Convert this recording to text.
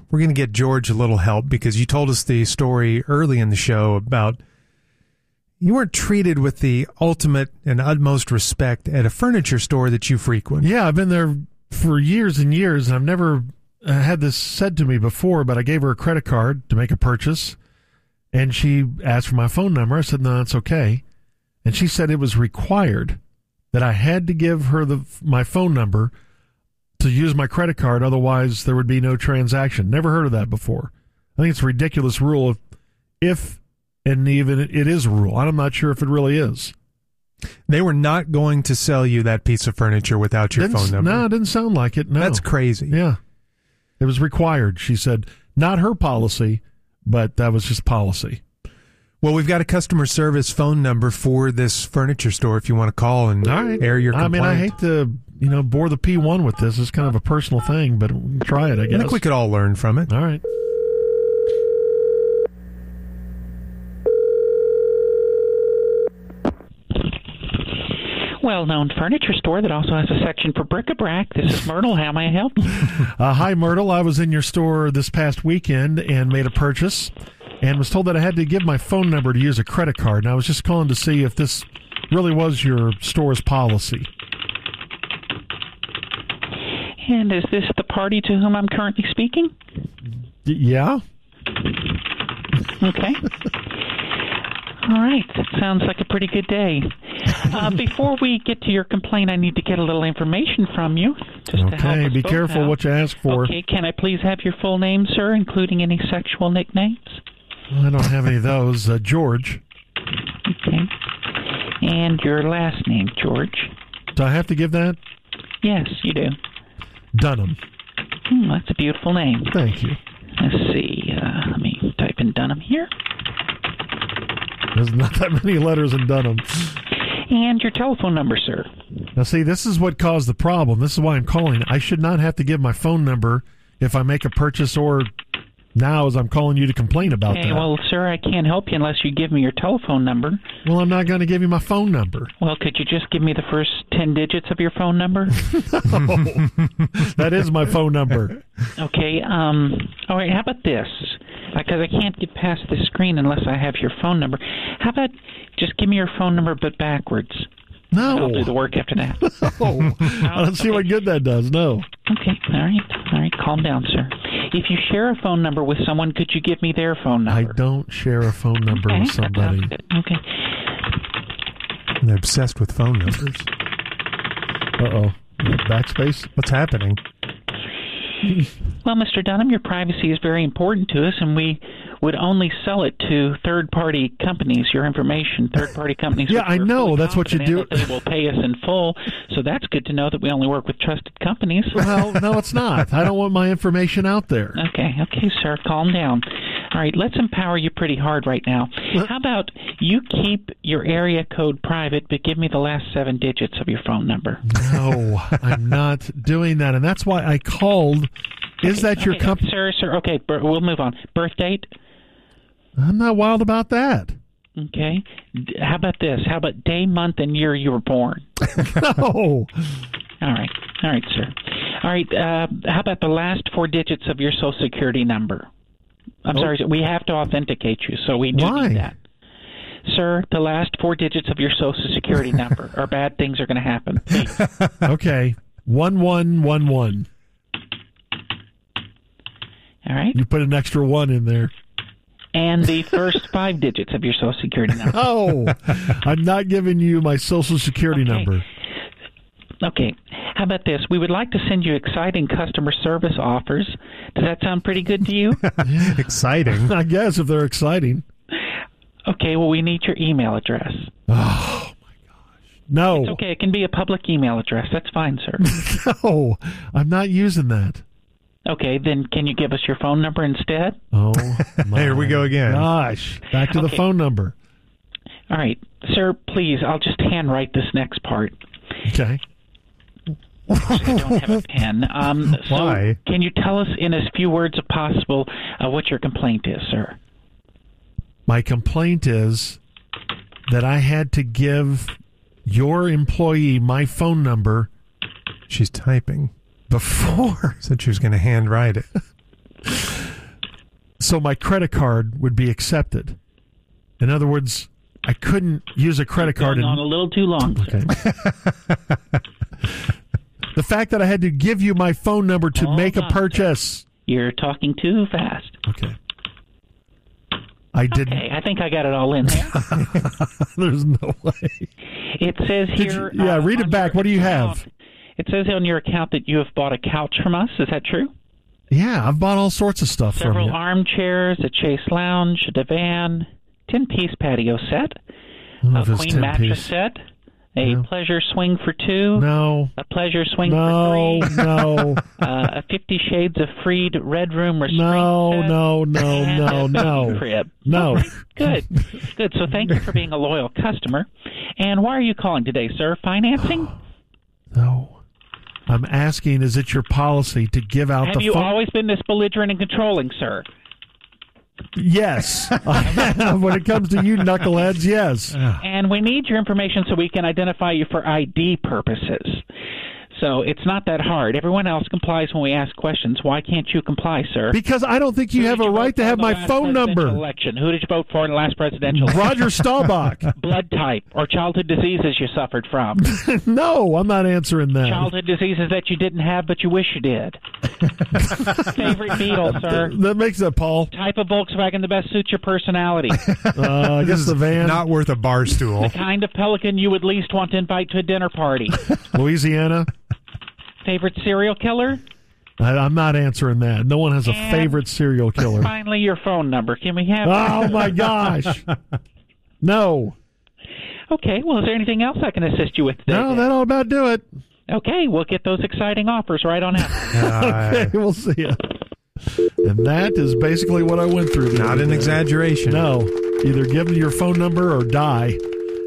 we're going to get George a little help because you told us the story early in the show about you weren't treated with the ultimate and utmost respect at a furniture store that you frequent. Yeah, I've been there for years and years, and I've never had this said to me before, but I gave her a credit card to make a purchase, and she asked for my phone number. I said, no, that's okay. And she said it was required that I had to give her my phone number to use my credit card, otherwise there would be no transaction. Never heard of that before. I think it's a ridiculous rule if and even it is a rule. I'm not sure if it really is. They were not going to sell you that piece of furniture without your phone number. No, it didn't sound like it. No. That's crazy. Yeah. It was required. She said, not her policy, but that was just policy. Well, we've got a customer service phone number for this furniture store if you want to call and air your complaint. I hate to, bore the P1 with this. It's kind of a personal thing, but we can try it, I guess. I think we could all learn from it. All right. Well-known furniture store that also has a section for bric-a-brac. This is Myrtle. How may I help you? Hi, Myrtle. I was in your store this past weekend and made a purchase and was told that I had to give my phone number to use a credit card. And I was just calling to see if this really was your store's policy. And is this the party to whom I'm currently speaking? Yeah. Okay. All right. That sounds like a pretty good day. Before we get to your complaint, I need to get a little information from you. Okay, be careful what you ask for. Okay, can I please have your full name, sir, including any sexual nicknames? Well, I don't have any of those. George. Okay. And your last name, George. Do I have to give that? Yes, you do. Dunham. That's a beautiful name. Thank you. Let's see. Let me type in Dunham here. There's not that many letters in Dunham. And your telephone number, sir. Now, see, this is what caused the problem. This is why I'm calling. I should not have to give my phone number if I make a purchase or now as I'm calling you to complain about that. Well, sir, I can't help you unless you give me your telephone number. Well, I'm not going to give you my phone number. Well, could you just give me the first 10 digits of your phone number? No. That is my phone number. Okay. All right, how about this? Because I can't get past this screen unless I have your phone number. How about just give me your phone number but backwards? No. I'll do the work after that. No. I don't see what good that does. No. Okay. All right. Calm down, sir. If you share a phone number with someone, could you give me their phone number? I don't share a phone number with somebody. Okay. They're obsessed with phone numbers. Uh-oh. Backspace? What's happening? Well, Mr. Dunham, your privacy is very important to us, and we would only sell it to third-party companies, your information, third-party companies. Yeah, I know. That's what you do. They will pay us in full, so that's good to know that we only work with trusted companies. Well, no, it's not. I don't want my information out there. Okay, sir, calm down. All right, let's empower you pretty hard right now. How about you keep your area code private, but give me the last 7 digits of your phone number? No, I'm not doing that, and that's why I called. Is that your company? Sir, okay, we'll move on. Birth date? I'm not wild about that. Okay. How about this? How about day, month, and year you were born? No. All right, sir. All right, how about the last 4 digits of your Social Security number? I'm sorry, we have to authenticate you, so we do need that. Sir, the last 4 digits of your Social Security number, or bad things are going to happen. Please. Okay, 1111. All right. You put an extra 1 in there. And the first 5 digits of your Social Security number. Oh, I'm not giving you my Social Security number. Okay. How about this? We would like to send you exciting customer service offers. Does that sound pretty good to you? Exciting. I guess if they're exciting. Okay, well, we need your email address. Oh, my gosh. No. It's okay. It can be a public email address. That's fine, sir. No, I'm not using that. Okay, then can you give us your phone number instead? Oh, my Here we go again. Gosh. Back to the phone number. All right. Sir, please, I'll just handwrite this next part. Okay. I don't have a pen. Why? So can you tell us in as few words as possible what your complaint is, sir? My complaint is that I had to give your employee my phone number. She's typing. Before. Said she was going to handwrite it. so my credit card would be accepted. In other words, I couldn't use a credit card. Going on a little too long. Okay. The fact that I had to give you my phone number to make a purchase. You're talking too fast. Okay. I didn't. Okay, I think I got it all in there. There's no way. It says here. Read it back. What do you have? It says on your account that you have bought a couch from us. Is that true? Yeah, I've bought all sorts of stuff from you. Several armchairs, a Chase lounge, a divan, 10-piece patio set, a queen mattress set, a pleasure swing for two, a pleasure swing for three, a 50 Shades of Freed Red Room restraint set, no. crib. No. Right, good. So thank you for being a loyal customer. And why are you calling today, sir? Financing? No. I'm asking, is it your policy to give out Have you always been this belligerent and controlling, sir? Yes. When it comes to you knuckleheads, yes. And we need your information so we can identify you for ID purposes. So it's not that hard. Everyone else complies when we ask questions. Why can't you comply, sir? Because I don't think you have a right to have my phone number. Election. Who did you vote for in the last presidential election? Roger Staubach. Blood type or childhood diseases you suffered from? No, I'm not answering that. Childhood diseases that you didn't have but you wish you did. Favorite Beatle, sir? That makes it, Paul. Type of Volkswagen that best suits your personality? I guess the van. Not worth a bar stool. The kind of pelican you would least want to invite to a dinner party? Louisiana. Favorite serial killer? I'm not answering that. No one has a favorite serial killer. Finally, your phone number. Can we have Oh, my gosh. No. Okay, well, is there anything else I can assist you with today? No, that'll about do it. Okay, we'll get those exciting offers right on out. Okay, we'll see you. And that is basically what I went through. Not an exaggeration. No. Either give me your phone number or die.